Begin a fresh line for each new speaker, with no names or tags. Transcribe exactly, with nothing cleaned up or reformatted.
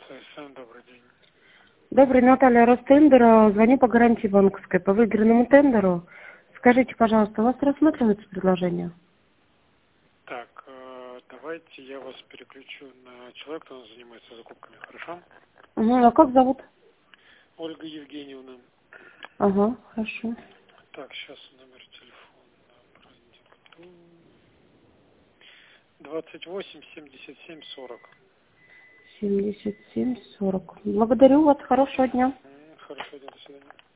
Сайсан, добрый день.
Добрый, Наталья Ростендер. Звоню по гарантии банковской по выигранному тендеру. Скажите, пожалуйста, у вас рассматривается предложение?
Так, э, давайте я вас переключу на человека, кто занимается закупками, хорошо?
Угу, а как зовут?
Ольга Евгеньевна.
Ага, хорошо.
Так, сейчас номер телефона продиктую. двадцать восемь семьдесят семь сорок.
семьдесят семь сорок. Благодарю вас, хорошего дня.
Хорошо, до свидания.